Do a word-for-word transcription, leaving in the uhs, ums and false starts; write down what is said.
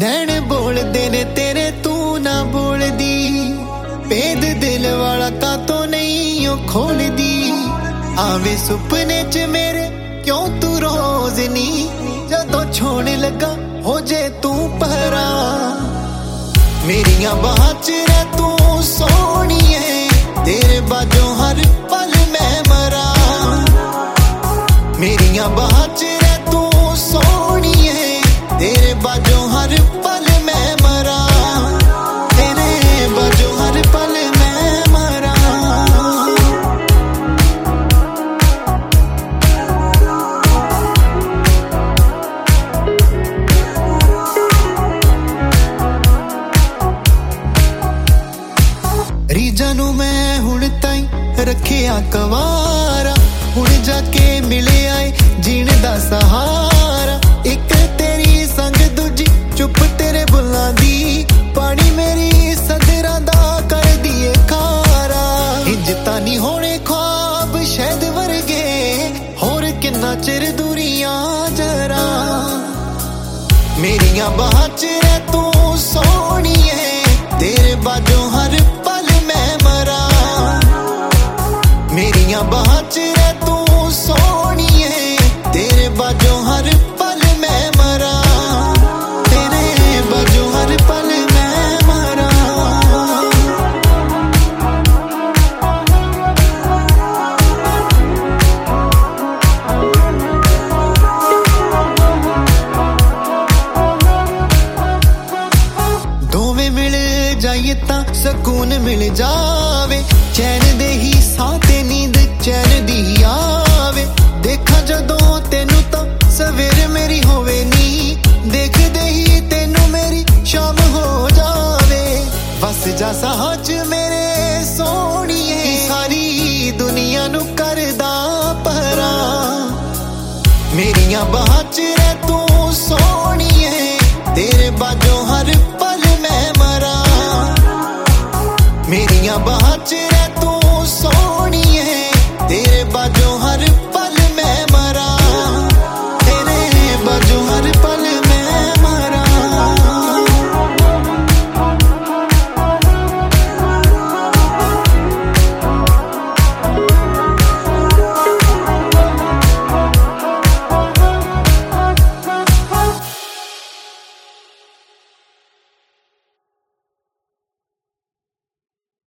नैन बोलदे ने तेरे तू ना बोलदी, भेद दिल वाला ता तो नहीं ओ खोलदी। आवे सुपने च मेरे क्यों तू रोज नी, जदों छोड़ लगा हो जे तू पहरा। मेरिया बाहां च रह तू सोहणीए, तेरे बाजों हर पल मैं मरा। मेरिया बाहां च रह तू सोहणीए, तेरे बाजों हर पल मैं मरा। तेरे बाजों हर पल मैं मरा। रीजा नू मैं हुण ताई रखिया कवारा, हुण जाके मिले आए जीण दा सहारा। एक तेरी संग दूजी चुप तेरे बुल्लां दी, पानी मेरी सदरां दा कर दिए खारा। इंज तां नी होणे ख्वाब शहद वर्गे, होर किन्ना चिर दूरियां जरा। मेरिया बाहां च रह तू सोहणीए, तेरे बाजों हर पल मैं मरा। मेरिया बाहां च रह तू सोहणीए, तेरे बाजों हर पल मैं मरा। तेरे बाजों हर पल मैं मरा। दोवें मिल जाइए तां सकून मिल जावे, चैन दे ही साथे नींद चैन दी आवे। देखा जदों तेनू तां सवेरे मेरी होवे नी, देखदे ही तेनू मेरी शाम हो जावे। बस जा साह च